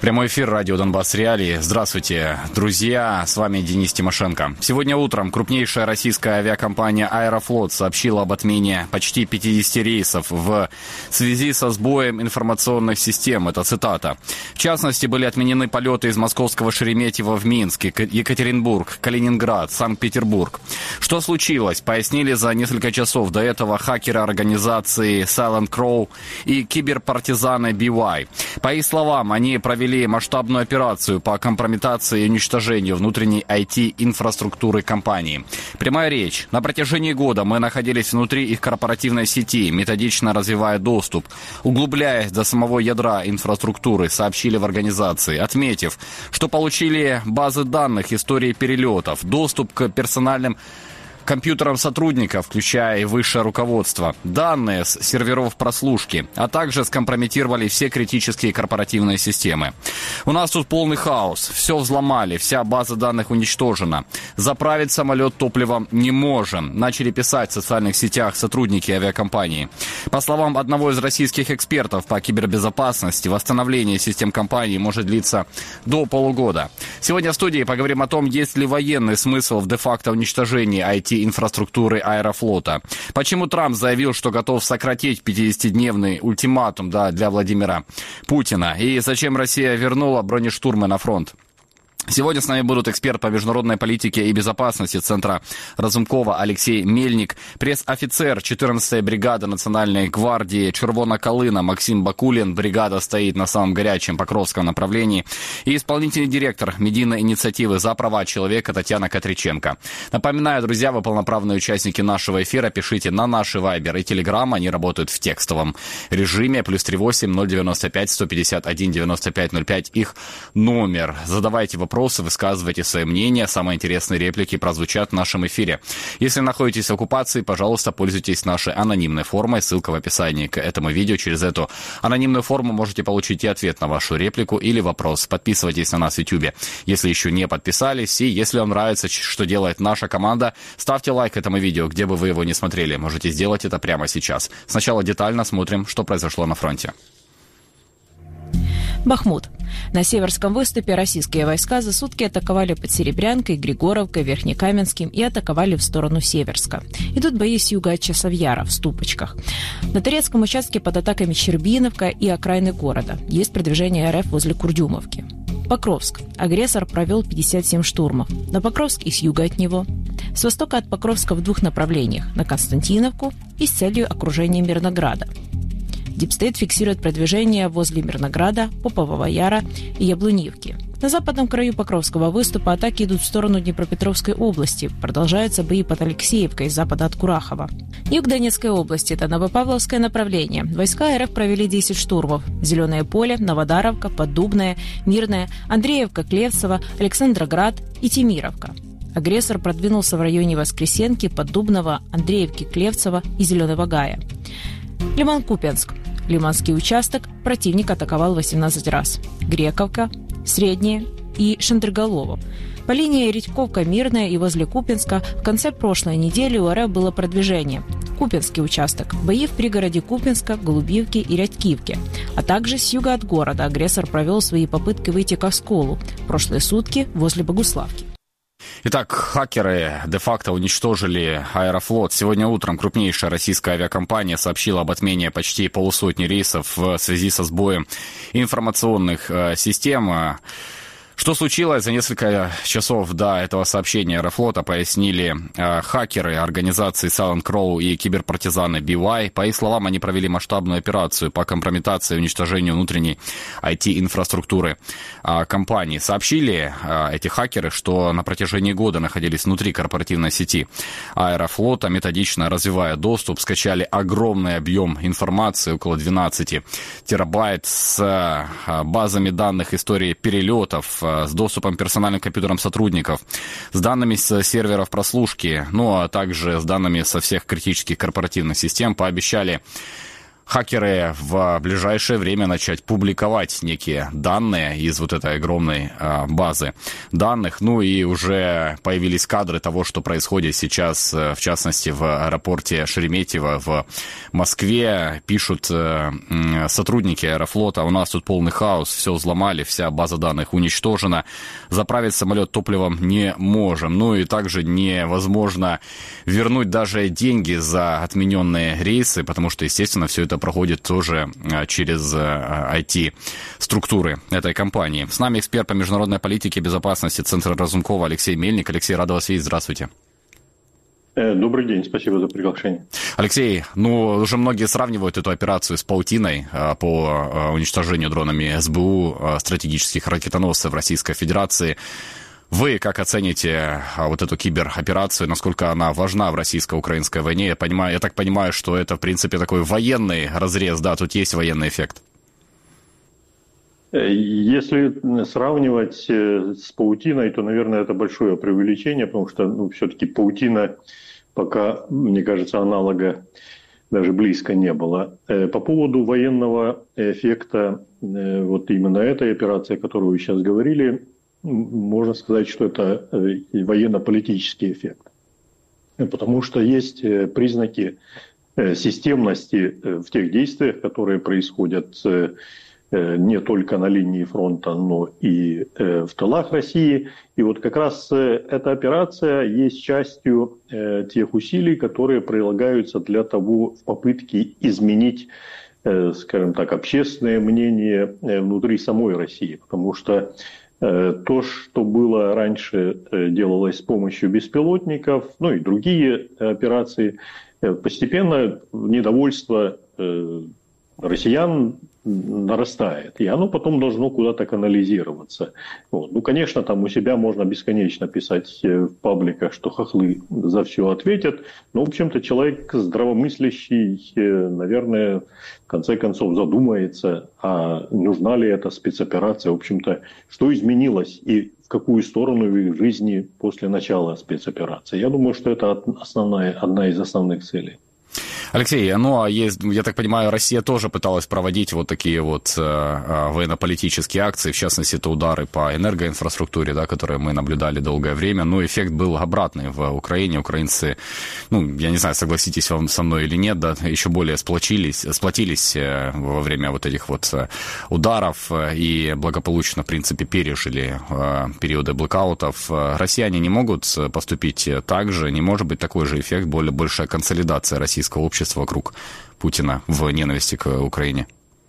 Прямой эфир радио Донбасс Реалии. Здравствуйте, друзья, с вами Денис Тимошенко. Сегодня утром крупнейшая российская авиакомпания «Аэрофлот» сообщила об отмене почти 50 рейсов в связи со сбоем информационных систем. Это цитата. В частности, были отменены полеты из московского Шереметьево в Минск, Екатеринбург, Калининград, Санкт-Петербург. Что случилось, пояснили за несколько часов до этого хакеры организации Silent Crow и киберпартизаны BY. По их словам, они провели масштабную операцию по компрометации и уничтожению внутренней IT-инфраструктуры компании. Прямая речь. На протяжении года мы находились внутри их корпоративной сети, методично развивая доступ, углубляясь до самого ядра инфраструктуры, сообщили в организации, отметив, что получили базы данных, истории перелетов, доступ к персональным компьютерам сотрудников, включая и высшее руководство, данные с серверов прослушки, а также скомпрометировали все критические корпоративные системы. У нас тут полный хаос, все взломали, вся база данных уничтожена. Заправить самолет топливом не можем, начали писать в социальных сетях сотрудники авиакомпании. По словам одного из российских экспертов по кибербезопасности, восстановление систем компании может длиться до полугода. Сегодня в студии поговорим о том, есть ли военный смысл в де-факто уничтожении IT-инфраструктуры Аэрофлота. Почему Трамп заявил, что готов сократить 50-дневный ультиматум для Владимира Путина? И зачем Россия вернула бронештурмы на фронт? Сегодня с нами будут эксперт по международной политике и безопасности Центра Разумкова Алексей Мельник, пресс-офицер 14-й бригады Национальной гвардии Червона-Калина Максим Бакулин, бригада стоит на самом горячем Покровском направлении, и исполнительный директор медийной инициативы «За права человека» Татьяна Котриченко. Напоминаю, друзья, вы полноправные участники нашего эфира, пишите на наши Вайбер и Телеграм, они работают в текстовом режиме, +38 095 151 95 05, их номер. Задавайте вопросы, высказывайте свои мнения. Самые интересные реплики прозвучат в нашем эфире. Если находитесь в оккупации, пожалуйста, пользуйтесь нашей анонимной формой. Ссылка в описании к этому видео. Через эту анонимную форму можете получить и ответ на вашу реплику или вопрос. Подписывайтесь на нас в YouTube, если еще не подписались. И если вам нравится, что делает наша команда, ставьте лайк этому видео, где бы вы его не смотрели. Можете сделать это прямо сейчас. Сначала детально смотрим, что произошло на фронте. Бахмут. На Северском выступе российские войска за сутки атаковали под Серебрянкой, Григоровкой, Верхнекаменским и атаковали в сторону Северска. Идут бои с юга от Часовьяра в Ступочках. На Торецком участке под атаками Щербиновка и окраины города. Есть продвижение РФ возле Курдюмовки. Покровск. Агрессор провел 57 штурмов. На Покровск и с юга от него. С востока от Покровска в двух направлениях. На Константиновку и с целью окружения Мирнограда. Дипстейт фиксирует продвижение возле Мирнограда, Попового Яра и Яблунивки. На западном краю Покровского выступа атаки идут в сторону Днепропетровской области. Продолжаются бои под Алексеевкой с запада от Курахова. Юг Донецкой области – это Новопавловское направление. Войска РФ провели 10 штурмов. Зеленое поле, Новодаровка, Поддубная, Мирная, Андреевка, Клевцево, Александроград и Тимировка. Агрессор продвинулся в районе Воскресенки, Поддубного, Андреевки, Клевцева и Зеленого Гая. Лиман-Купенск. Лиманский участок противник атаковал 18 раз. Грековка, Средняя и Шандерголово. По линии Редьковка-Мирная и возле Купенска в конце прошлой недели у РФ было продвижение. Купенский участок. Бои в пригороде Купенска, Голубивки и Рядкивки. А также с юга от города агрессор провел свои попытки выйти к Осколу. Прошлые сутки возле Богуславки. Итак, хакеры де-факто уничтожили Аэрофлот. Сегодня утром крупнейшая российская авиакомпания сообщила об отмене почти полусотни рейсов в связи со сбоем информационных систем. Что случилось? За несколько часов до этого сообщения Аэрофлота пояснили хакеры организации Silent Crow и киберпартизаны BY. По их словам, они провели масштабную операцию по компрометации и уничтожению внутренней IT-инфраструктуры компании. Сообщили эти хакеры, что на протяжении года находились внутри корпоративной сети Аэрофлота, методично развивая доступ, скачали огромный объем информации, около 12 терабайт, с базами данных истории перелетов, с доступом к персональным компьютерам сотрудников, с данными с серверов прослушки, ну а также с данными со всех критических корпоративных систем. Пообещали хакеры в ближайшее время начать публиковать некие данные из вот этой огромной базы данных. Ну и уже появились кадры того, что происходит сейчас, в частности, в аэропорте Шереметьево в Москве. Пишут сотрудники Аэрофлота: у нас тут полный хаос, все взломали, вся база данных уничтожена, заправить самолет топливом не можем. Ну и также невозможно вернуть даже деньги за отмененные рейсы, потому что, естественно, все это проходит тоже через IT-структуры этой компании. С нами эксперт по международной политике и безопасности Центра Разумкова Алексей Мельник. Алексей, рад вас видеть. Здравствуйте. Добрый день, спасибо за приглашение. Алексей, уже многие сравнивают эту операцию с паутиной по уничтожению дронами СБУ стратегических ракетоносцев Российской Федерации. Вы как оцените вот эту кибероперацию, насколько она важна в российско-украинской войне? Я так понимаю, что это, в принципе, такой военный разрез, да, тут есть военный эффект. Если сравнивать с паутиной, то, наверное, это большое преувеличение, потому что, все-таки паутина пока, мне кажется, аналога даже близко не было. По поводу военного эффекта, вот именно этой операции, о которой вы сейчас говорили, можно сказать, что это военно-политический эффект. Потому что есть признаки системности в тех действиях, которые происходят не только на линии фронта, но и в тылах России. И вот как раз эта операция есть частью тех усилий, которые прилагаются для того, в попытке изменить, скажем так, общественное мнение внутри самой России. Потому что то, что было раньше, делалось с помощью беспилотников, ну и другие операции, постепенно недовольство россиян нарастает, и оно потом должно куда-то канализироваться. Вот. Конечно, там у себя можно бесконечно писать в пабликах, что хохлы за все ответят, но, в общем-то, человек здравомыслящий, наверное, в конце концов задумается, а нужна ли эта спецоперация, в общем-то, что изменилось и в какую сторону в их жизни после начала спецоперации. Я думаю, что это одна из основных целей. Алексей, я так понимаю, Россия тоже пыталась проводить вот такие вот военно-политические акции, в частности, это удары по энергоинфраструктуре, да, которые мы наблюдали долгое время, но эффект был обратный в Украине. Украинцы, я не знаю, согласитесь вы со мной или нет, да, еще более сплотились во время вот этих вот ударов и благополучно, в принципе, пережили периоды блэкаутов. Россияне не могут поступить так же, не может быть такой же эффект, большая консолидация российского общества вокруг Путина в ненависти к Украине?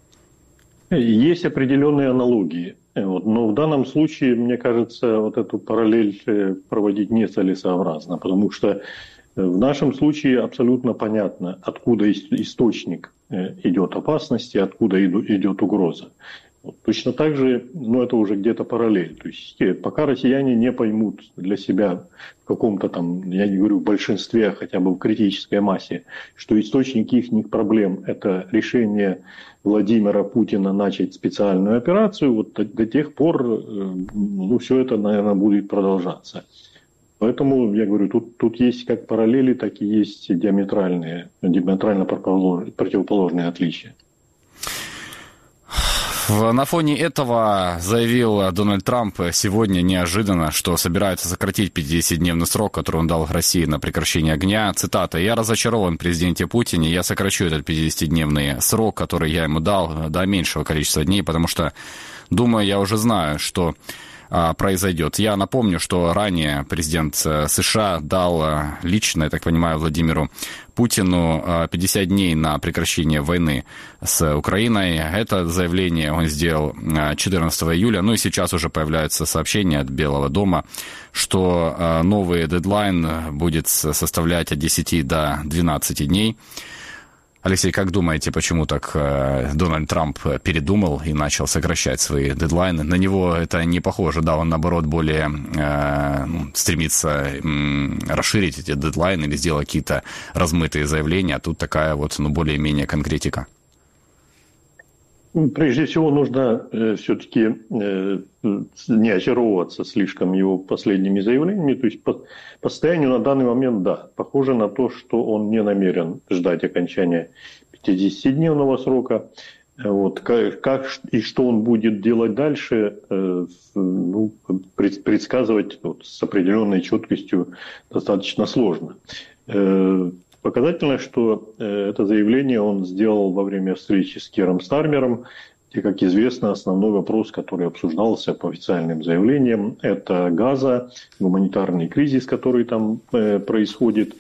Есть определенные аналогии. Но в данном случае, мне кажется, вот эту параллель проводить нецелесообразно, потому что в нашем случае абсолютно понятно, откуда источник идет опасности, откуда идет угроза. Точно так же, это уже где-то параллель. То есть пока россияне не поймут для себя в каком-то там, я не говорю в большинстве, а хотя бы в критической массе, что источник их проблем – это решение Владимира Путина начать специальную операцию, вот до тех пор все это, наверное, будет продолжаться. Поэтому, я говорю, тут есть как параллели, так и есть диаметрально противоположные отличия. На фоне этого заявил Дональд Трамп сегодня неожиданно, что собирается сократить 50-дневный срок, который он дал России на прекращение огня. Цитата: «Я разочарован в президенте Путине, я сокращу этот 50-дневный срок, который я ему дал, до меньшего количества дней, потому что, думаю, я уже знаю, что произойдет». Я напомню, что ранее президент США дал лично, я так понимаю, Владимиру Путину 50 дней на прекращение войны с Украиной. Это заявление он сделал 14 июля. И сейчас уже появляются сообщения от Белого дома, что новый дедлайн будет составлять от 10 до 12 дней. Алексей, как думаете, почему так Дональд Трамп передумал и начал сокращать свои дедлайны? На него это не похоже, да, он, наоборот, более стремится расширить эти дедлайны или сделать какие-то размытые заявления, а тут такая вот, более-менее конкретика. Прежде всего, нужно все-таки не очаровываться слишком его последними заявлениями. То есть по состоянию на данный момент, да, похоже на то, что он не намерен ждать окончания 50-дневного срока. Вот, как и что он будет делать дальше, предсказывать с определенной четкостью достаточно сложно. Показательно, что это заявление он сделал во время встречи с Киром Стармером, где, как известно, основной вопрос, который обсуждался по официальным заявлениям, это Газа, гуманитарный кризис, который там происходит.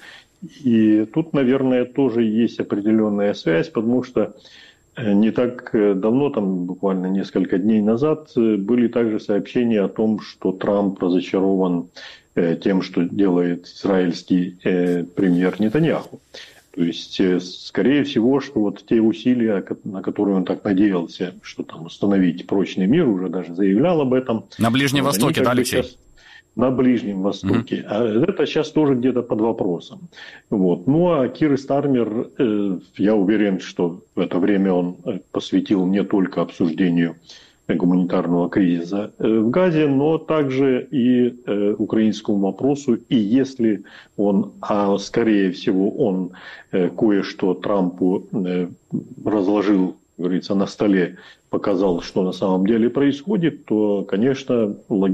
И тут, наверное, тоже есть определенная связь, потому что не так давно, там буквально несколько дней назад, были также сообщения о том, что Трамп разочарован тем, что делает израильский премьер Нетаньяху. То есть, скорее всего, что вот те усилия, на которые он так надеялся, что там установить прочный мир, уже даже заявлял об этом. На Ближнем Востоке, да, Алексей? На Ближнем Востоке. А это сейчас тоже где-то под вопросом. Вот. Ну, а Кир Стармер, я уверен, что в это время он посвятил не только обсуждению гуманитарного кризиса в Газе, но также и украинскому вопросу. И если он, а скорее всего он кое-что Трампу разложил, говорится, на столе, показал, что на самом деле происходит, то, конечно,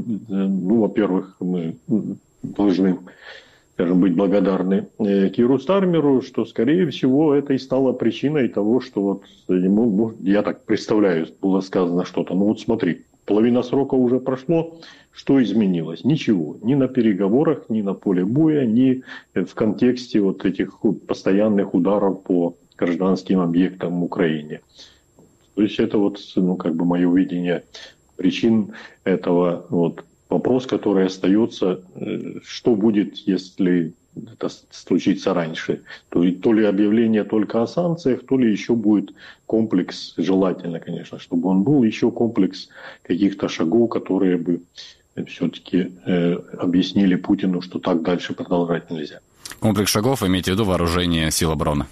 во-первых, мы должны, скажем, быть благодарны Киру Стармеру, что, скорее всего, это и стало причиной того, что вот ему, я так представляю, было сказано что-то. Ну вот смотри, половина срока уже прошло, что изменилось? Ничего. Ни на переговорах, ни на поле боя, ни в контексте вот этих постоянных ударов по гражданским объектам в Украине. То есть это вот, мое видение причин этого. Вот вопрос, который остается, что будет, если это случится раньше. То ли объявление только о санкциях, то ли еще будет комплекс, желательно, конечно, чтобы он был, еще комплекс каких-то шагов, которые бы все-таки объяснили Путину, что так дальше продолжать нельзя. Комплекс шагов, имеете в виду вооружение сил обороны?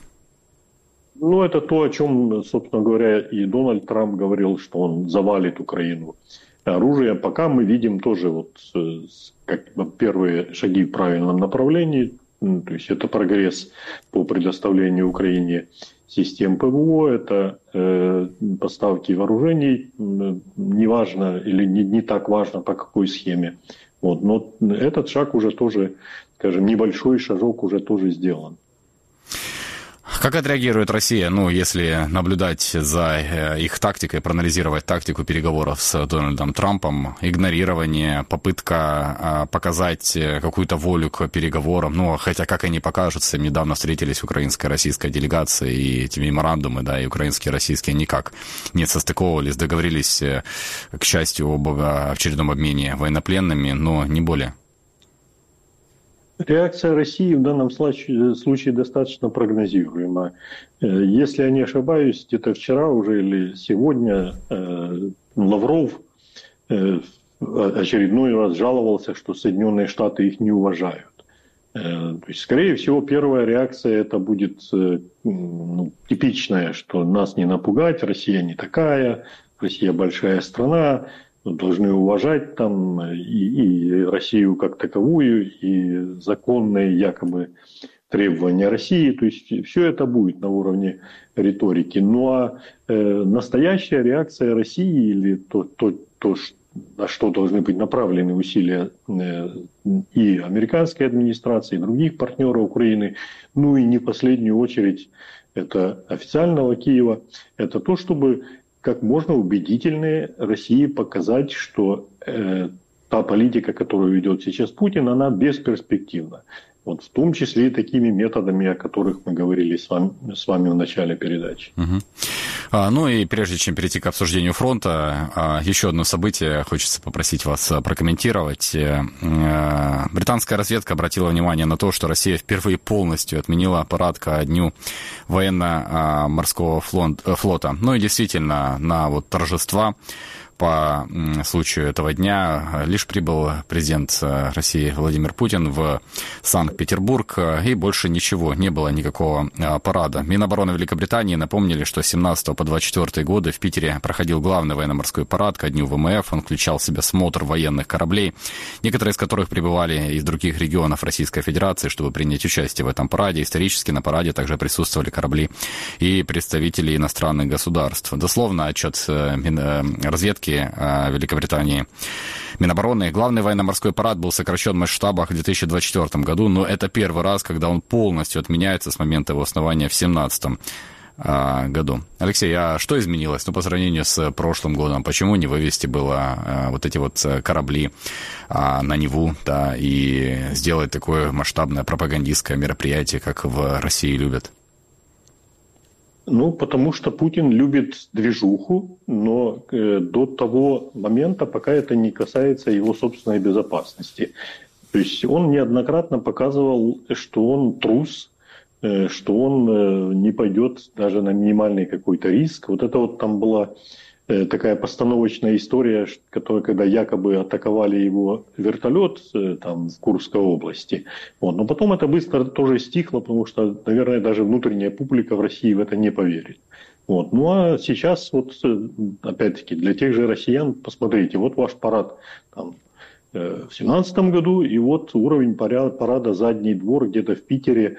Это то, о чем, собственно говоря, и Дональд Трамп говорил, что он завалит Украину оружием. Пока мы видим тоже как первые шаги в правильном направлении. То есть это прогресс по предоставлению Украине систем ПВО, это поставки вооружений, неважно или не так важно по какой схеме. Но этот шаг уже тоже, скажем, небольшой шажок уже тоже сделан. Как отреагирует Россия, если наблюдать за их тактикой, проанализировать тактику переговоров с Дональдом Трампом, игнорирование, попытка показать какую-то волю к переговорам, хотя как они покажутся, недавно встретились украинская и российская делегации, и эти меморандумы, и украинские и российские никак не состыковывались, договорились, к счастью, об очередном обмене военнопленными, но не более. Реакция России в данном случае достаточно прогнозируема. Если я не ошибаюсь, где-то вчера уже или сегодня Лавров очередной раз жаловался, что Соединенные Штаты их не уважают. То есть, скорее всего, первая реакция это будет типичная, что нас не напугать, Россия не такая, Россия большая страна, должны уважать там и Россию как таковую, и законные якобы требования России. То есть все это будет на уровне риторики. Настоящая реакция России или то, на что должны быть направлены усилия и американской администрации, и других партнеров Украины, и не в последнюю очередь это официального Киева, это то, чтобы как можно убедительнее России показать, что та политика, которую ведет сейчас Путин, она бесперспективна. В том числе и такими методами, о которых мы говорили с вами в начале передачи. Угу. И прежде чем перейти к обсуждению фронта, еще одно событие хочется попросить вас прокомментировать. Британская разведка обратила внимание на то, что Россия впервые полностью отменила парад ко дню военно-морского флота. И действительно, на торжества по случаю этого дня. Лишь прибыл президент России Владимир Путин в Санкт-Петербург, и больше ничего, не было никакого парада. Минобороны Великобритании напомнили, что с 17 по 24 годы в Питере проходил главный военно-морской парад ко дню ВМФ. Он включал в себя смотр военных кораблей, некоторые из которых прибывали из других регионов Российской Федерации, чтобы принять участие в этом параде. Исторически на параде также присутствовали корабли и представители иностранных государств. Дословно отчет разведки Великобритании Минобороны. Главный военно-морской парад был сокращен в масштабах в 2024 году, но это первый раз, когда он полностью отменяется с момента его основания в 2017 году. Алексей, а что изменилось по сравнению с прошлым годом? Почему не вывести было вот эти вот корабли на Неву, да, и сделать такое масштабное пропагандистское мероприятие, как в России любят? Потому что Путин любит движуху, но до того момента, пока это не касается его собственной безопасности. То есть он неоднократно показывал, что он трус, что он не пойдет даже на минимальный какой-то риск. Вот это вот там была такая постановочная история, когда якобы атаковали его вертолет там в Курской области. Но потом это быстро тоже стихло, потому что, наверное, даже внутренняя публика в России в это не поверит. А сейчас опять-таки для тех же россиян, посмотрите, вот ваш парад там в 2017 году, и вот уровень парада «Задний двор» где-то в Питере.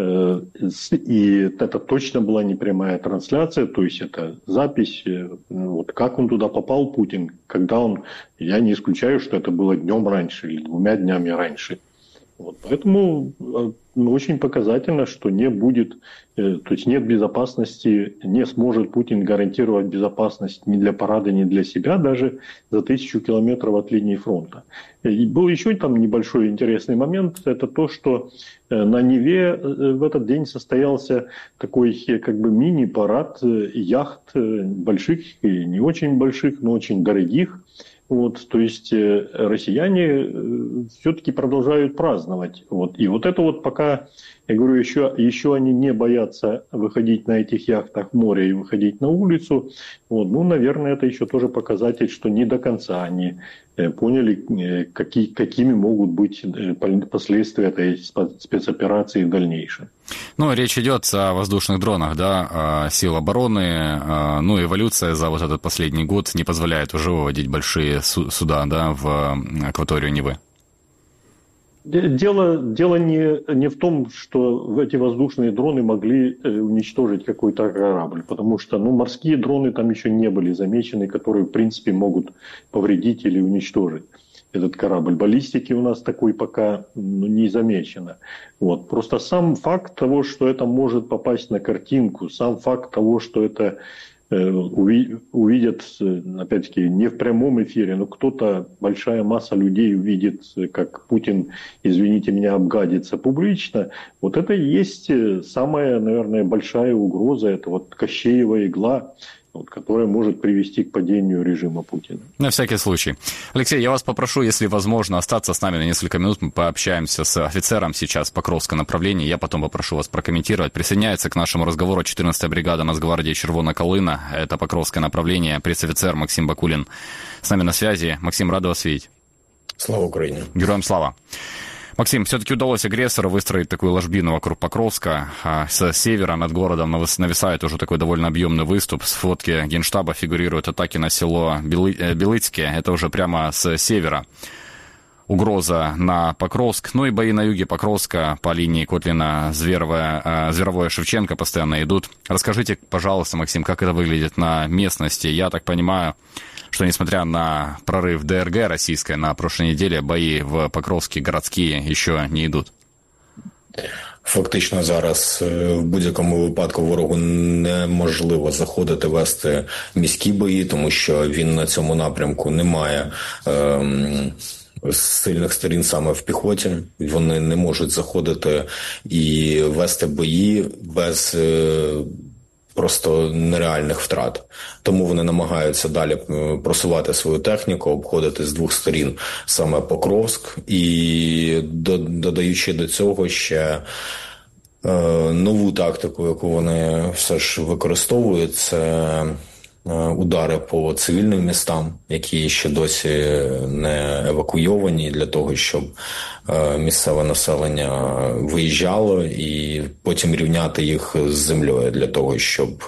И это точно была не прямая трансляция, то есть это запись, как он туда попал, Путин, когда я не исключаю, что это было днем раньше или 2 днями раньше. Поэтому очень показательно, что не будет, то есть нет безопасности, не сможет Путин гарантировать безопасность ни для парада, ни для себя, даже за 1000 километров от линии фронта. И был еще там небольшой интересный момент, это то, что на Неве в этот день состоялся такой как бы мини-парад яхт больших и не очень больших, но очень дорогих. То есть россияне все-таки продолжают праздновать. И вот это пока, я говорю, еще они не боятся выходить на этих яхтах в море и выходить на улицу. Наверное, это еще тоже показатель, что не до конца они поняли, какими могут быть последствия этой спецоперации в дальнейшем. Речь идет о воздушных дронах, да, сил обороны. Эволюция за вот этот последний год не позволяет уже выводить большие суда, да, в акваторию Невы. Дело не в том, что эти воздушные дроны могли уничтожить какой-то корабль, потому что морские дроны там еще не были замечены, которые в принципе могут повредить или уничтожить этот корабль. Баллистики у нас такой пока не замечено. Просто сам факт того, что это может попасть на картинку, сам факт того, что это увидят, опять-таки, не в прямом эфире, но кто-то, большая масса людей увидит, как Путин, извините меня, обгадится публично. Это и есть самая, наверное, большая угроза, это Кощеева игла, которая может привести к падению режима Путина. На всякий случай. Алексей, я вас попрошу, если возможно, остаться с нами на несколько минут. Мы пообщаемся с офицером сейчас Покровского направления. Я потом попрошу вас прокомментировать. Присоединяется к нашему разговору 14-я бригада Нацгвардии Червона Калина. Это Покровское направление. Пресс-офицер Максим Бакулин с нами на связи. Максим, рад вас видеть. Слава Украине. Героям слава. Максим, все-таки удалось агрессору выстроить такую ложбину вокруг Покровска. С севера над городом нависает уже такой довольно объемный выступ. В фотке Генштаба фигурируют атаки на село Белыцкие. Это уже прямо с севера. Угроза на Покровск. И бои на юге Покровска по линии Котлина-Зверовое Шевченко постоянно идут. Расскажите, пожалуйста, Максим, как это выглядит на местности. Я так понимаю, что несмотря на прорыв ДРГ российской на прошлой неделе, бои в Покровске городские еще не йдуть. Фактично зараз в будь-якому випадку ворогу неможливо заходити, вести міські бої, тому що він на цьому напрямку не має сильних сторін саме в піхоті. Вони не можуть заходити і вести бої без просто нереальних втрат. Тому вони намагаються далі просувати свою техніку, обходити з двох сторін саме Покровськ і додаючи до цього ще нову тактику, яку вони все ж використовують, це удари по цивільним містам, які ще досі не евакуйовані, для того, щоб місцеве населення виїжджало і потім рівняти їх з землею, для того, щоб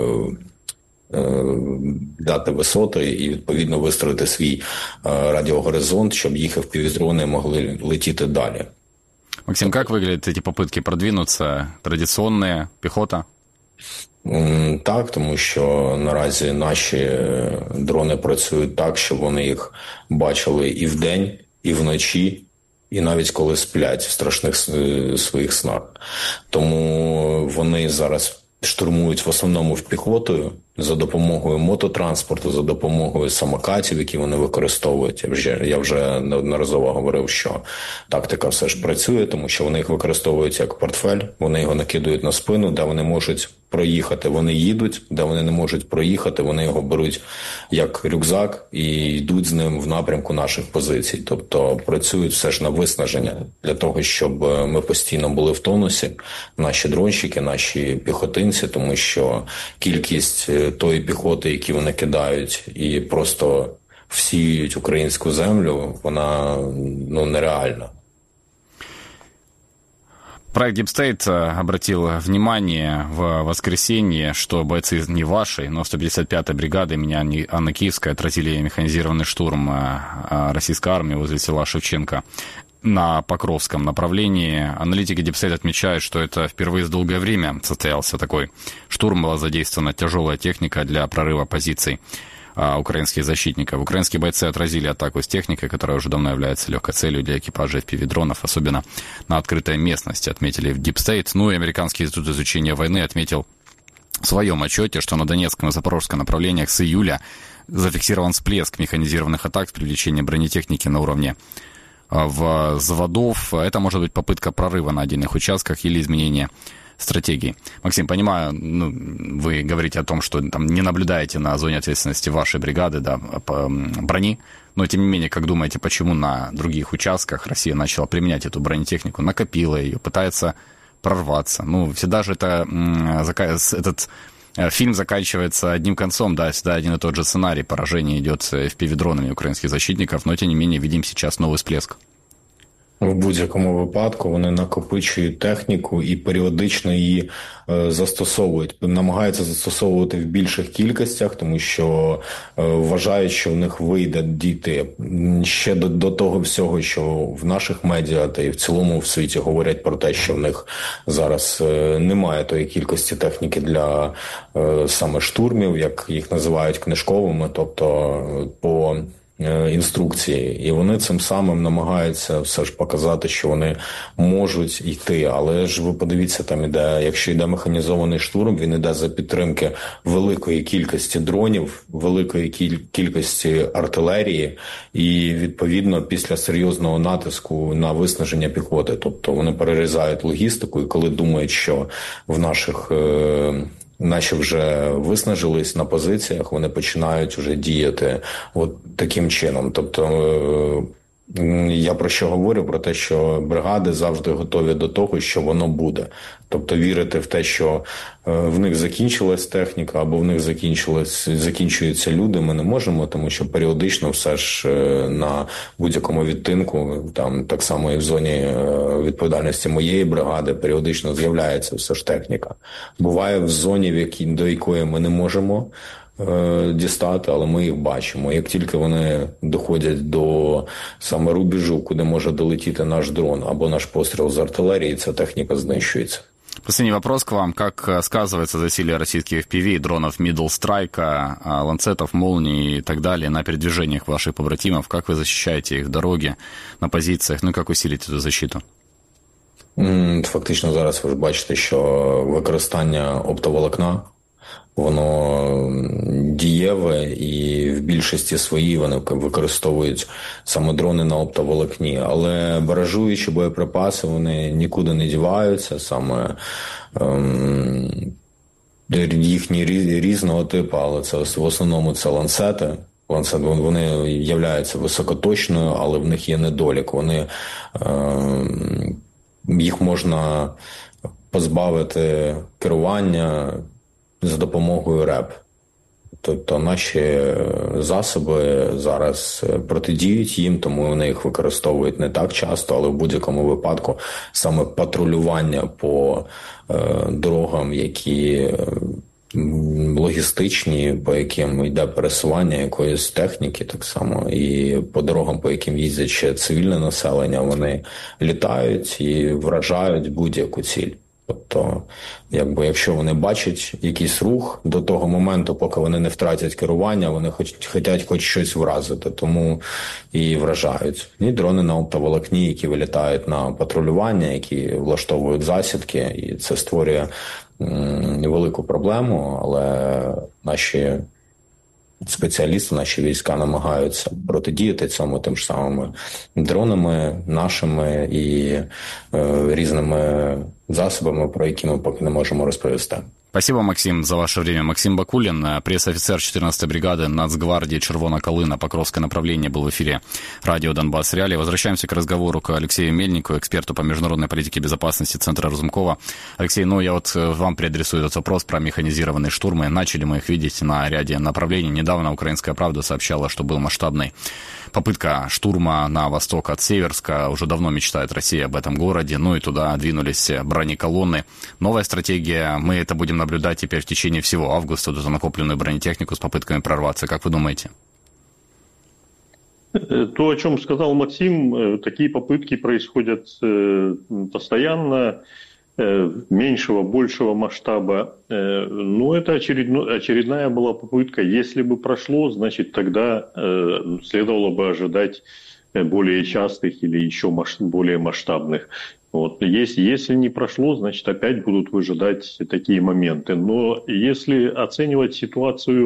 дати висоти і, відповідно, вистроїти свій радіогоризонт, щоб їх FPV-дрони могли летіти далі. Максим, как выглядят эти попытки продвинуться? Традиционная пехота? Так, тому що наразі наші дрони працюють так, щоб вони їх бачили і вдень, і вночі, і навіть коли сплять в страшних своїх снах. Тому вони зараз штурмують в основному піхотою, за допомогою мототранспорту, за допомогою самокатів, які вони використовують. Я вже неодноразово говорив, що тактика все ж працює, тому що вони їх використовують як портфель, вони його накидують на спину, де вони можуть проїхати, вони їдуть, де вони не можуть проїхати, вони його беруть як рюкзак і йдуть з ним в напрямку наших позицій. Тобто працюють все ж на виснаження, для того, щоб ми постійно були в тонусі, наші дронщики, наші піхотинці, тому що кількість тої піхоти, які вони кидають і просто всіють українську землю, вона нереальна. Проект Deep State обратил внимание в воскресенье, что бойцы не вашей, но 155-й бригады имени Анны Киевской отразили механизированный штурм российской армии возле села Шевченко на Покровском направлении. Аналитики Deep State отмечают, что это впервые за долгое время состоялся такой штурм, была задействована тяжелая техника для прорыва позиций украинских защитников. Украинские бойцы отразили атаку с техникой, которая уже давно является легкой целью для экипажей FPV-дронов, особенно на открытой местности, отметили в Deep State. Ну и Американский институт изучения войны отметил в своем отчете, что на Донецком и Запорожском направлениях с июля зафиксирован всплеск механизированных атак с привлечением бронетехники на уровне взводов. Это может быть попытка прорыва на отдельных участках или изменение стратегии. Максим, понимаю, вы говорите о том, что там не наблюдаете на зоне ответственности вашей бригады, да, брони, но тем не менее, как думаете, почему на других участках Россия начала применять эту бронетехнику, накопила ее, пытается прорваться? Всегда же этот фильм заканчивается одним концом, да, всегда один и тот же сценарий, поражение идет FPV-дронами украинских защитников, но тем не менее видим сейчас новый всплеск. В будь-якому випадку вони накопичують техніку і періодично її застосовують. Намагаються застосовувати в більших кількостях, тому що вважають, що в них вийде дійти. Ще до того всього, що в наших медіа та і в цілому в світі говорять про те, що в них зараз немає тої кількості техніки для саме штурмів, як їх називають книжковими, тобто по інструкції, і вони цим самим намагаються все ж показати, що вони можуть йти, але ж ви подивіться, там іде, якщо йде механізований штурм, він іде за підтримки великої кількості дронів, великої кількості артилерії і, відповідно, після серйозного натиску на виснаження піхоти, тобто вони перерізають логістику, і коли думають, що в наші вже виснажились на позиціях, вони починають вже діяти от таким чином. Тобто я про що говорю? Про те, що бригади завжди готові до того, що воно буде. Тобто вірити в те, що в них закінчилась техніка або в них закінчуються люди, ми не можемо, тому що періодично все ж на будь-якому відтинку, там так само і в зоні відповідальності моєї бригади, періодично з'являється все ж техніка. Буває в зоні, до якої ми не можемо дістати, але ми їх бачимо. Як тільки вони доходять до саме рубежу, куди може долетіти наш дрон або наш постріл з артилерії, ця техніка знищується. Последний вопрос к вам. Как сказывается засилие российских FPV, дронов Middle Strike, ланцетов, молний и так далее на передвижениях ваших побратимов? Как вы защищаете их дороги на позициях? Ну и как усилить эту защиту? Фактично зараз ви ж бачите, що використання оптоволокна, воно дієве, і в більшості своїй вони використовують саме дрони на оптоволокні. Але баражуючі боєприпаси, вони нікуди не діваються, саме їхні різного типу, але це в основному це ланцети. Вони являються високоточною, але в них є недолік. Їх можна позбавити керування за допомогою РЕП. Тобто наші засоби зараз протидіють їм, тому вони їх використовують не так часто, але в будь-якому випадку саме патрулювання по дорогам, які логістичні, по яким йде пересування якоїсь техніки, так само і по дорогам, по яким їздять ще цивільне населення, вони літають і вражають будь-яку ціль. Тобто, якщо вони бачать якийсь рух до того моменту, поки вони не втратять керування, вони хочуть хоч щось вразити, тому і вражають. І дрони на оптоволокні, які вилітають на патрулювання, які влаштовують засідки, і це створює велику проблему, але наші спеціалісти, наші війська намагаються протидіяти цьому тим ж самими дронами нашими і різними засобами, про які ми поки не можемо розповісти. Спасибо, Максим, за ваше время. Максим Бакулин, пресс-офицер 14-й бригады Нацгвардии Червона Калина, Покровское направление, был в эфире радио «Донбасс Реалии». Возвращаемся к разговору к Алексею Мельнику, эксперту по международной политике и безопасности Центра Разумкова. Алексей, я вам переадресую этот вопрос про механизированные штурмы. Начали мы их видеть на ряде направлений. Недавно «Украинская правда» сообщала, что был масштабный попытка штурма на восток от Северска. Уже давно мечтает Россия об этом городе. И туда двинулись бронеколонны. Новая стратегия. Мы это будем наблюдать теперь в течение всего августа, эту накопленную бронетехнику с попытками прорваться. Как вы думаете? То, о чем сказал Максим, такие попытки происходят постоянно, меньшего, большего масштаба. Но это очередная была попытка. Если бы прошло, значит, тогда следовало бы ожидать более частых или еще более масштабных. Если не прошло, значит, опять будут выжидать такие моменты. Но если оценивать ситуацию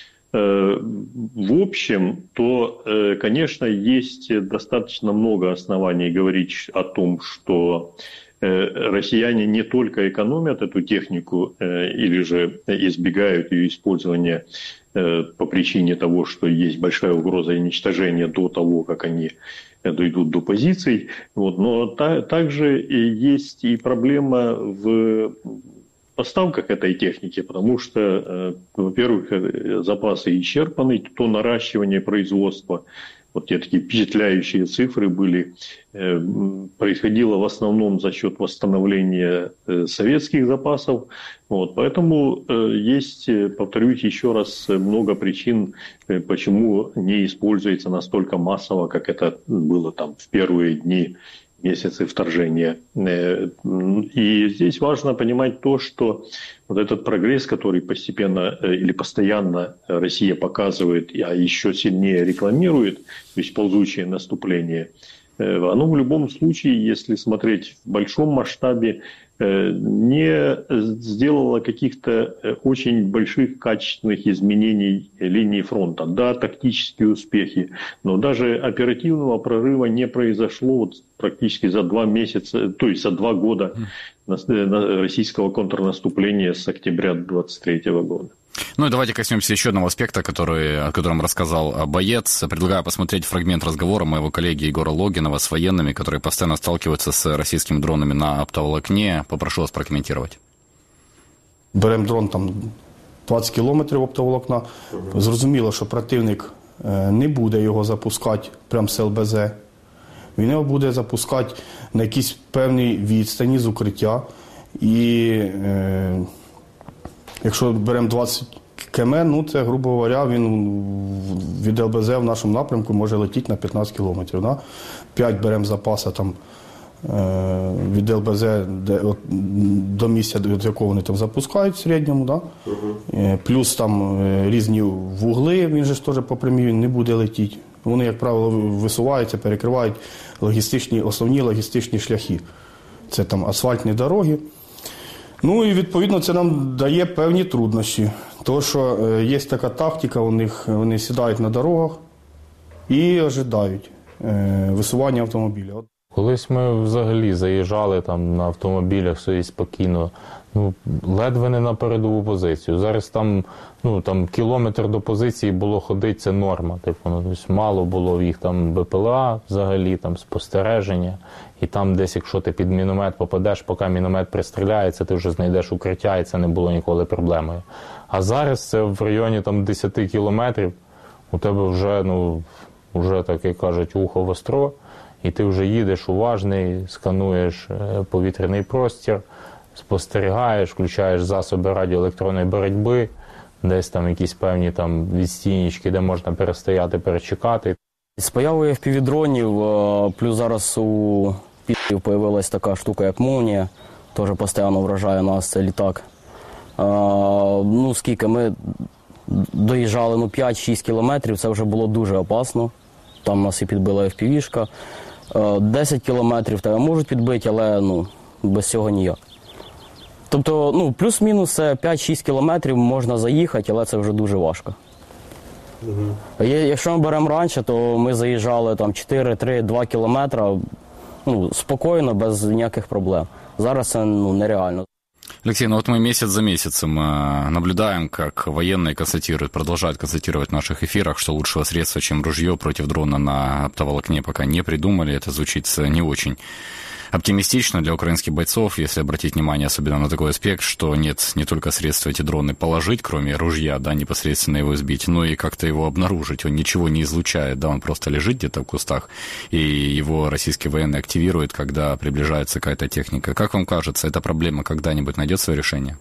в общем, то, конечно, есть достаточно много оснований говорить о том, что россияне не только экономят эту технику или же избегают ее использования по причине того, что есть большая угроза уничтожения до того, как они дойдут до позиций. Но также есть и проблема в поставках этой техники, потому что, во-первых, запасы исчерпаны, то наращивание производства, те такие впечатляющие цифры были, происходило в основном за счет восстановления советских запасов. Поэтому есть, повторюсь еще раз, много причин, почему не используется настолько массово, как это было в первые дни, месяцы вторжения. И здесь важно понимать то, что этот прогресс, который постепенно или постоянно Россия показывает, а еще сильнее рекламирует, то есть ползучее наступление, оно в любом случае, если смотреть в большом масштабе, не сделало каких-то очень больших качественных изменений линии фронта. Да, тактические успехи, но даже оперативного прорыва не произошло практически за 2 месяца, то есть за 2 года российского контрнаступления с октября 2023 года. И давайте коснемся еще одного аспекта, о котором рассказал боец. Предлагаю посмотреть фрагмент разговора моего коллеги Егора Логинова с военными, которые постоянно сталкиваются с российскими дронами на оптоволокне. Попрошу вас прокомментировать. Беремо дрон 20 кілометрів оптоволокна. Зрозуміло, що противник не буде його запускати прямо з ЛБЗ. Він його буде запускати на якійсь певній відстані з укриття. І якщо беремо 20 км, це, грубо говоря, він від ЛБЗ в нашому напрямку може летіти на 15 кілометрів. 5 беремо запаса від ЛБЗ до місця, до якого вони запускають в середньому. Плюс різні вугли, він же ж теж по прямій не буде летіти. Вони, як правило, висуваються, перекривають основні логістичні шляхи. Це асфальтні дороги. І, відповідно, це нам дає певні труднощі. Тому що є така тактика у них, вони сідають на дорогах і ожидають висування автомобіля. Колись ми взагалі заїжджали на автомобілях собі спокійно ледве не на передову позицію. Зараз там кілометр до позиції було ходити, це норма. Тобто, мало було їх там БПЛА взагалі, там спостереження. І там десь, якщо ти під міномет попадеш, поки міномет пристріляється, ти вже знайдеш укриття, і це не було ніколи проблемою. А зараз це в районі там 10 кілометрів, у тебе вже так, як кажуть, ухо востро, і ти вже їдеш уважний, скануєш повітряний простір, спостерігаєш, включаєш засоби радіоелектронної боротьби, десь там якісь певні там відстійнички, де можна перестояти, перечекати. З появою FPV-дронів, плюс зараз у підів появилась така штука, як «Молнія», теж постійно вражає нас, це літак. Скільки ми доїжджали 5-6 кілометрів, це вже було дуже опасно. Там нас і підбила FPV-шка. 10 кілометрів тебе можуть підбити, але без цього ніяк. Тобто, плюс-мінус це 5-6 кілометрів можна заїхати, але це вже дуже важко. Якщо ми беремо раніше, то ми заїжджали там 4-3-2 кілометри спокійно, без ніяких проблем. Зараз це нереально. Алексей, мы месяц за месяцем наблюдаем, как военные продолжают констатировать в наших эфирах, что лучшего средства, чем ружье против дрона на оптоволокне, пока не придумали. Это звучит не очень оптимистично для украинских бойцов, если обратить внимание особенно на такой аспект, что нет не только средства эти дроны положить, кроме ружья, непосредственно его сбить, но и как-то его обнаружить. Он ничего не излучает, он просто лежит где-то в кустах, и его российские военные активируют, когда приближается какая-то техника. Как вам кажется, эта проблема когда-нибудь найдет свое решение?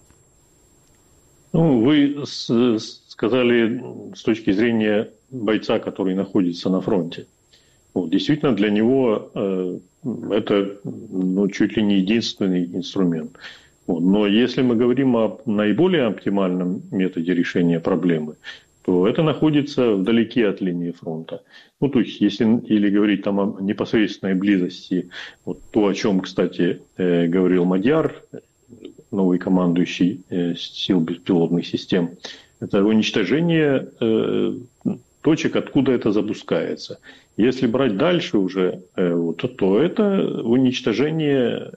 Вы сказали с точки зрения бойца, который находится на фронте. Действительно, для него это чуть ли не единственный инструмент. Но если мы говорим о наиболее оптимальном методе решения проблемы, то это находится вдалеке от линии фронта. То есть, или говорить там о непосредственной близости, то, о чем, кстати, говорил Мадьяр, новый командующий сил беспилотных систем, это уничтожение точек, откуда это запускается. Если брать дальше уже, то это уничтожение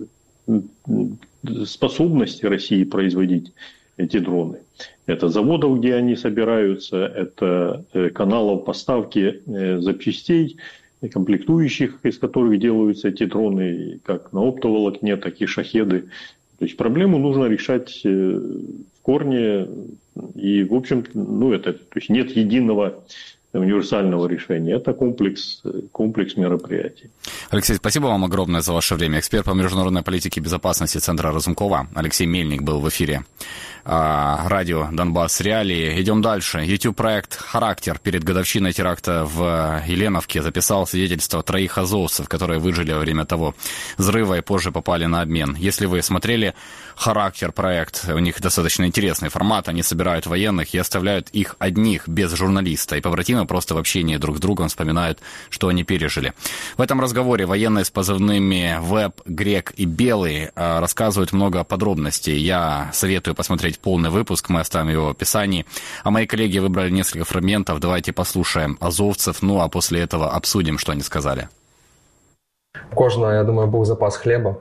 способности России производить эти дроны. Это заводов, где они собираются, это каналов поставки запчастей, комплектующих, из которых делаются эти дроны, как на оптоволокне, так и шахеды. То есть проблему нужно решать в корне. И, в общем, то есть нет единого универсального решения. Это комплекс мероприятий. Алексей, спасибо вам огромное за ваше время. Эксперт по международной политике и безопасности Центра Разумкова Алексей Мельник был в эфире радио «Донбасс. Реалии». Идем дальше. YouTube-проект «Характер» перед годовщиной теракта в Еленовке записал свидетельство 3 азовцев, которые выжили во время того взрыва и позже попали на обмен. Если вы смотрели «Характер» проект, у них достаточно интересный формат. Они собирают военных и оставляют их одних, без журналиста. И побратимы просто в общении друг с другом вспоминают, что они пережили. В этом разговоре военные с позывными «Веб», «Грек» и «Белый» рассказывают много подробностей. Я советую посмотреть полный выпуск, мы оставим его в описании. А мои коллеги выбрали несколько фрагментов. Давайте послушаем азовцев, а после этого обсудим, что они сказали. Кожного, я думаю, був запас хліба.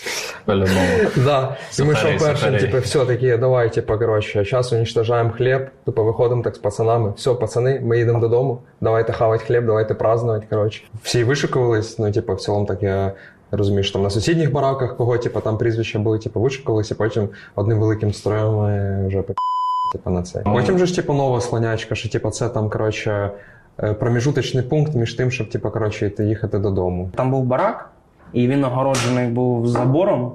Да, і ми що першим, все, такі, давай, зараз уничтожаємо хліб, виходимо так з пацанами, все, пацани, ми їдемо додому, давайте хавати хліб, давайте празднувати, Всі вишикувались, в цілому так я розумію, що там на сусідніх бараках, кого, там прізвища були, вишикувалися, потім одним великим строєм ми вже на це. Потім же ж, нова слонячка, що, це там, проміжуточний пункт між тим, щоб, їхати додому. Там був барак, і він огороджений був забором.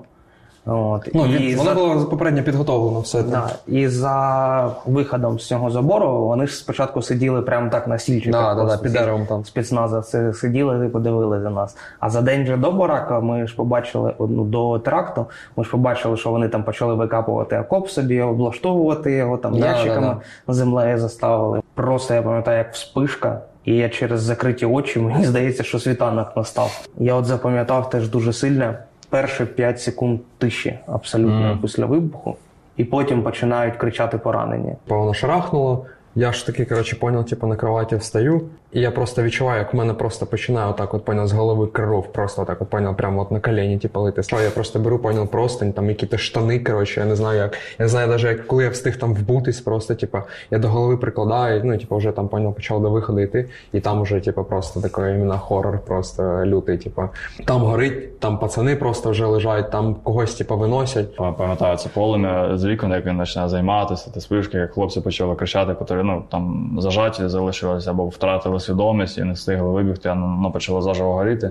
Воно було попередньо підготовлено все. Да, і за виходом з цього забору вони ж спочатку сиділи прямо так на стільчиках. Під деревом там. Спецназа сиділи і подивилися за нас. А за день вже до барака ми ж побачили, до теракту, ми ж побачили, що вони там почали викапувати окоп собі, облаштовувати його, там ящиками землею заставили. Просто я пам'ятаю, як вспишка. І я через закриті очі, мені здається, що світанок настав. Я запам'ятав теж дуже сильно перші 5 секунд тиші абсолютно після вибуху. І потім починають кричати поранені. Воно шарахнуло. Я ж таки, понял, на кроваті встаю. І я просто відчуваю, як в мене просто починає отак от, понял, з голови кров, просто отак от, понял, прямо от на коліні, типу, лити. Я просто беру, понял, простинь, там якісь штани, коротше, я не знаю як. Я не знаю навіть, як, коли я встиг там вбутись просто, типу, я до голови прикладаю, ну, типу, вже там, понял, почав до виходу йти, і там вже, типу, просто такий іменно хорор просто лютий, типу. Там горить, там пацани просто вже лежать, там когось, типу, виносять. Пам'ятаю це полум'я з вікон, як він починає займатися, ті спишки, як хлопці почали кричати, котрі, ну, там, зажаті залишилися або втратили свідомість і не встигли вибігти, воно почало заживо горіти.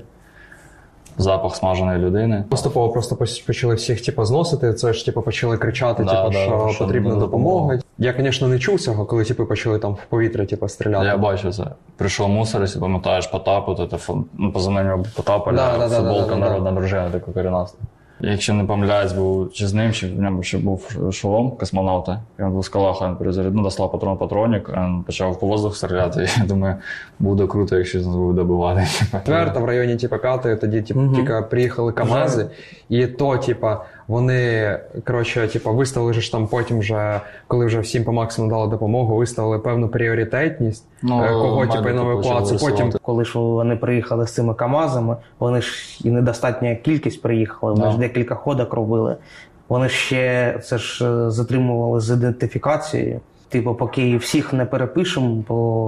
Запах смаженої людини. Поступово просто почали всіх типу, зносити, це ж типу, почали кричати, що потрібна допомога. Я, звісно, не чув цього, коли типу, почали там в повітря типу, стріляти. Я бачу це. Прийшов мусор, якщо пам'ятаєш, Потап, позивнення Потапа, футболка народна дружина, така корінаста. Якщо не помиляюсь, був чи з ним, чи в ньому ще був шолом космонавта. Він був з Калаха, він перезарядив, достав патронник, він почав по воздуху стріляти. І я думаю, буде круто, якщо нас буде добивати. Четверта в районі типу, Кати, тоді тільки приїхали КАМАЗи, і то, типу, вони, коротше, типу, виставили ж там потім вже, коли вже всім по максимуму дали допомогу, виставили певну пріоритетність, кого, типу, на евакуацію. Потім, коли ж вони приїхали з цими КАМАЗами, вони ж і недостатня кількість приїхали, вони ж декілька ходок робили. Вони ще, це ж затримували з ідентифікацією. Типу, поки всіх не перепишемо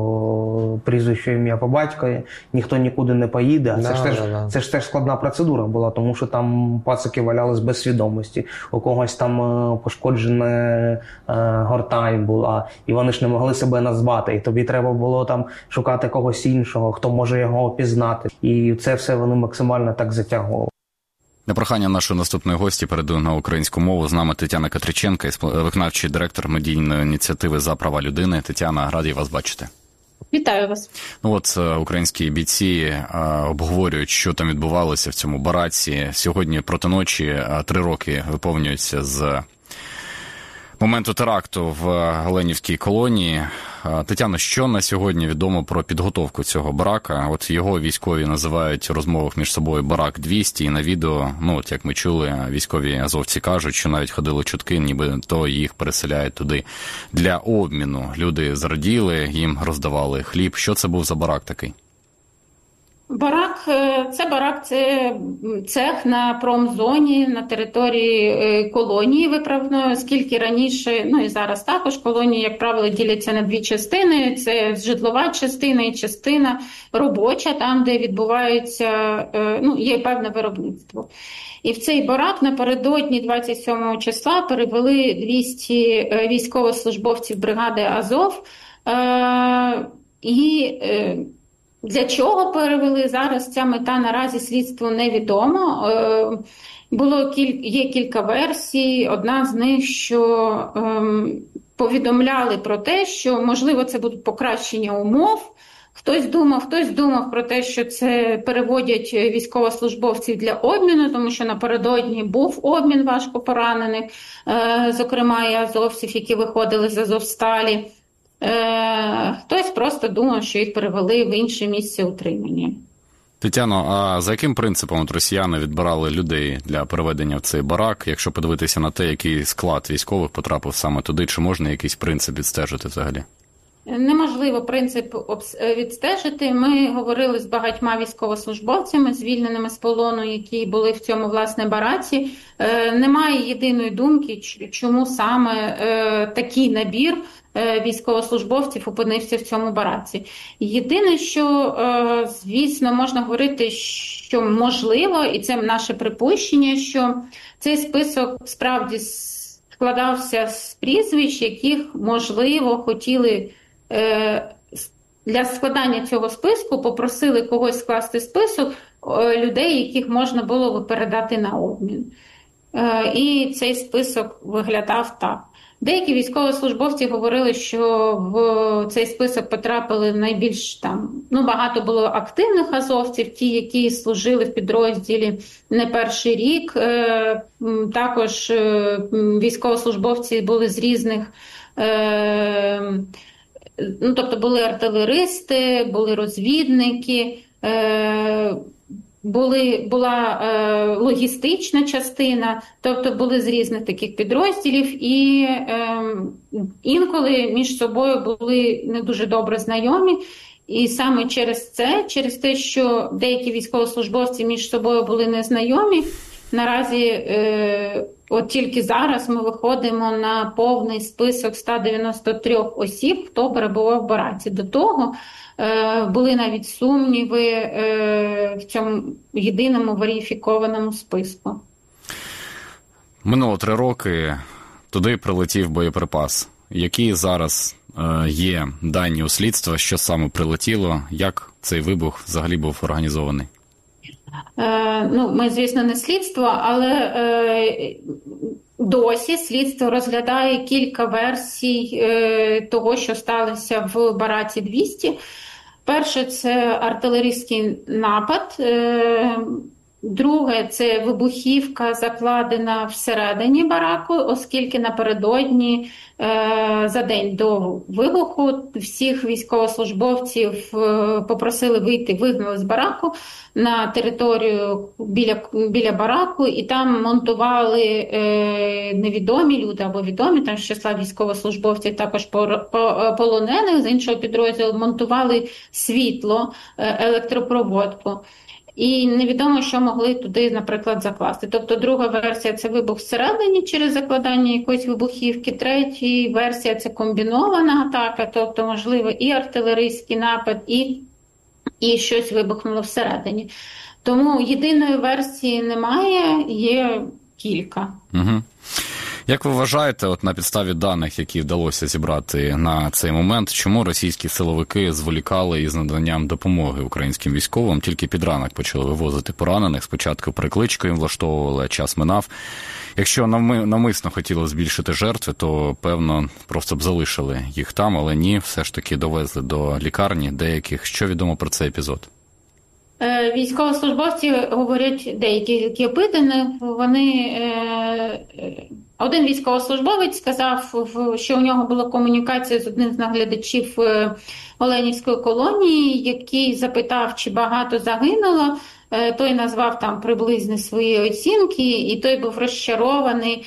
по прізвищу, ім'я, по батькові, ніхто нікуди не поїде. Це ж теж складна процедура була, тому що там пацики валялись без свідомості, у когось там пошкоджена гортань була, і вони ж не могли себе назвати. І тобі треба було там шукати когось іншого, хто може його опізнати. І це все вони максимально так затягували. На прохання нашої наступної гості перейду на українську мову. З нами Тетяна Катриченка, виконавчий директор медійної ініціативи «За права людини». Тетяна, радий вас бачити. Вітаю вас. Ну от українські бійці обговорюють, що там відбувалося в цьому бараці. Сьогодні проти ночі 3 роки виповнюються з моменту теракту в Оленівській колонії. Тетяно, що на сьогодні відомо про підготовку цього барака? От його військові називають у розмовах між собою «Барак 200», і на відео, ну от як ми чули, військові азовці кажуть, що навіть ходили чутки, ніби то їх переселяють туди для обміну. Люди зраділи, їм роздавали хліб. Що це був за барак такий? Барак це цех на промзоні на території колонії виправної, оскільки раніше, ну і зараз також колонії, як правило, діляться на 2 частини. Це житлова частина і частина робоча, там, де відбувається, ну, є певне виробництво. І в цей барак напередодні 27 числа перевели 200 військовослужбовців бригади Азов. Для чого перевели зараз, ця мета наразі слідству невідомо. Є кілька версій. Одна з них, що повідомляли про те, що, можливо, це будуть покращення умов. Хтось думав про те, що це переводять військовослужбовців для обміну, тому що напередодні був обмін важкопоранених, зокрема і азовців, які виходили з Азовсталі. Хтось просто думав, що їх перевели в інше місце утримання. Тетяно, а за яким принципом от росіяни відбирали людей для переведення в цей барак? Якщо подивитися на те, який склад військових потрапив саме туди, чи можна якийсь принцип відстежити взагалі? Неможливо принцип відстежити. Ми говорили з багатьма військовослужбовцями, звільненими з полону, які були в цьому, власне, бараці. Немає єдиної думки, чому саме такий набір військовослужбовців опинився в цьому бараці. Єдине, що, звісно, можна говорити, що можливо, і це наше припущення, що цей список справді складався з прізвищ, яких, можливо, хотіли для складання цього списку, попросили когось скласти список людей, яких можна було передати на обмін. І цей список виглядав так. Деякі військовослужбовці говорили, що в цей список потрапили найбільш багато було активних азовців, ті, які служили в підрозділі не перший рік. Також військовослужбовці були з різних, тобто були артилеристи, були розвідники, була логістична частина, тобто були з різних таких підрозділів, і інколи між собою були не дуже добре знайомі. І саме через те, що деякі військовослужбовці між собою були незнайомі, наразі от тільки зараз ми виходимо на повний список 193 осіб, хто перебував в бараці. До того були навіть сумніви в цьому єдиному верифікованому списку. Минуло 3 роки, туди прилетів боєприпас. Які зараз є дані у слідства, що саме прилетіло, як цей вибух взагалі був організований? Ми, звісно, не слідство, але досі слідство розглядає кілька версій того, що сталося в бараці 200. Перше – це артилерійський напад. Друге – це вибухівка, закладена всередині бараку, оскільки напередодні, за день до вибуху, всіх військовослужбовців попросили вийти, вигнали з бараку на територію біля бараку, і там монтували невідомі люди або відомі, там з числа військовослужбовців, також полонених, з іншого підрозділу, монтували світло, електропроводку. І невідомо, що могли туди, наприклад, закласти. Тобто друга версія – це вибух всередині через закладання якоїсь вибухівки. Третя версія – це комбінована атака, тобто, можливо, і артилерійський напад, і щось вибухнуло всередині. Тому єдиної версії немає, є кілька. Угу. Як ви вважаєте, от на підставі даних, які вдалося зібрати на цей момент, чому російські силовики зволікали із наданням допомоги українським військовим, тільки під ранок почали вивозити поранених, спочатку перекличку їм влаштовували, а час минав. Якщо навмисно хотіли збільшити жертви, то, певно, просто б залишили їх там, але ні, все ж таки довезли до лікарні деяких. Що відомо про цей епізод? Військовослужбовці говорять, деякі, які опитані, один військовослужбовець сказав, що у нього була комунікація з одним з наглядачів Оленівської колонії, який запитав, чи багато загинуло. Той назвав там приблизні свої оцінки, і той був розчарований,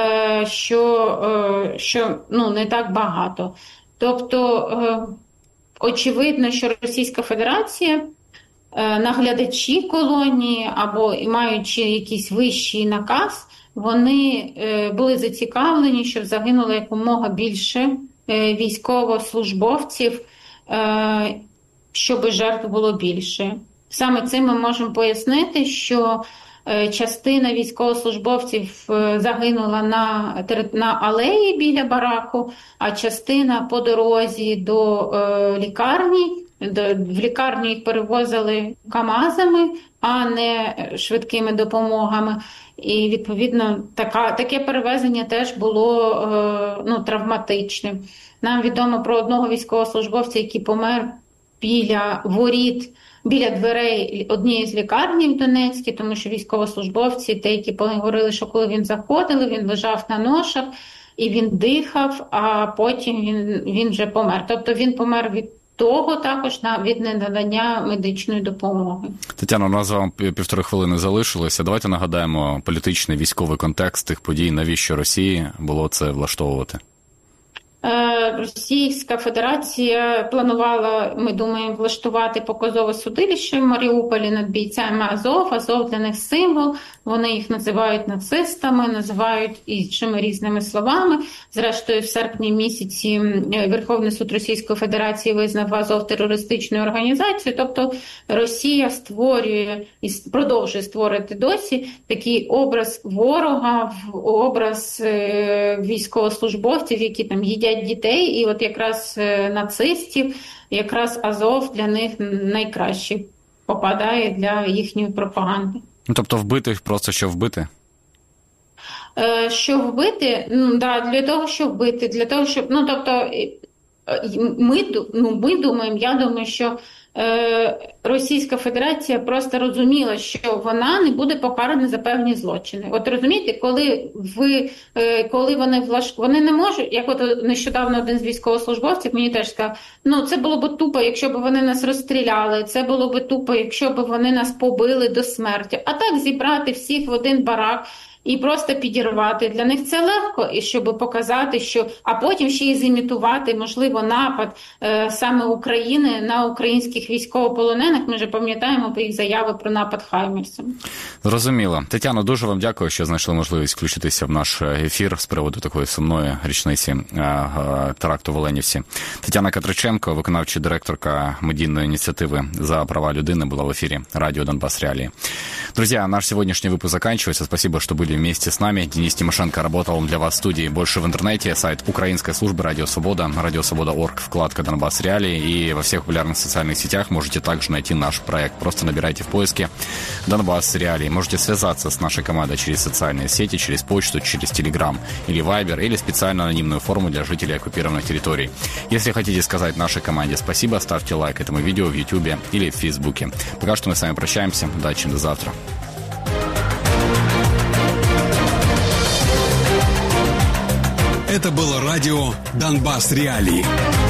що не так багато. Тобто, очевидно, що Російська Федерація, наглядачі колонії або маючи якийсь вищий наказ, вони були зацікавлені, щоб загинуло якомога більше військовослужбовців, щоб жертв було більше. Саме цим ми можемо пояснити, що частина військовослужбовців загинула на алеї біля бараку, а частина по дорозі до лікарні. В лікарню їх перевозили КАМАЗами, а не швидкими допомогами. І, відповідно, таке перевезення теж було травматичним. Нам відомо про одного військовослужбовця, який помер біля воріт, біля дверей однієї з лікарні в Донецькій, тому що військовослужбовці, деякі говорили, що коли він заходили, він лежав на ношах і він дихав, а потім він вже помер. Тобто він помер від того також від ненадання медичної допомоги. Тетяно, у нас з вами 1,5 хвилини залишилося. Давайте нагадаємо політичний військовий контекст тих подій, навіщо Росії було це влаштовувати. Російська Федерація планувала, ми думаємо, влаштувати показове судилище в Маріуполі над бійцями Азов. Азов для них символ, вони їх називають нацистами, називають іншими різними словами. Зрештою, в серпні місяці Верховний суд Російської Федерації визнав Азов терористичною організацією. Тобто Росія створює і продовжує створити досі такий образ ворога, образ військовослужбовців, які там їдять дітей, і от якраз нацистів, якраз Азов для них найкраще попадає для їхньої пропаганди. Тобто вбити просто, що вбити? Що вбити? Для того, щоб вбити, для того, щоб... ми думаємо, я думаю, що Російська Федерація просто розуміла, що вона не буде покарана за певні злочини. От розумієте, коли вони не можуть, як от нещодавно один з військовослужбовців мені теж сказав, це було б тупо, якщо б вони нас розстріляли, це було б тупо, якщо б вони нас побили до смерті. А так зібрати всіх в один барак і просто підірвати. Для них це легко, і щоб показати, що, а потім ще й зімітувати, можливо, напад саме України на українських військовополонених. Ми вже пам'ятаємо їх заяви про напад Хаймерсом. Зрозуміло. Тетяно, дуже вам дякую, що знайшли можливість включитися в наш ефір з приводу такої сумної річниці теракту в Оленівці. Тетяна Катриченко, виконавча директорка медійної инициативы «За права людины», была в эфире радио «Донбасс Реалии». Друзья, наш сегодняшний выпуск заканчивается. Спасибо, что были вместе с нами. Денис Тимошенко работал для вас в студии. Больше в интернете. Сайт украинской службы «Радио Свобода», радиосвобода.орг, вкладка «Донбасс Реалии». И во всех популярных социальных сетях можете также найти наш проект. Просто набирайте в поиске «Донбасс Реалии». Можете связаться с нашей командой через социальные сети, через почту, через Telegram или Viber, или специально анонимную форму для жителей оккупированных территорий. Если хотите сказать нашей команде спасибо, ставьте лайк этому видео в YouTube или в Фейсбуке. Пока что мы с вами прощаемся. Удачи, до завтра. Это было радио «Донбасс Реалии».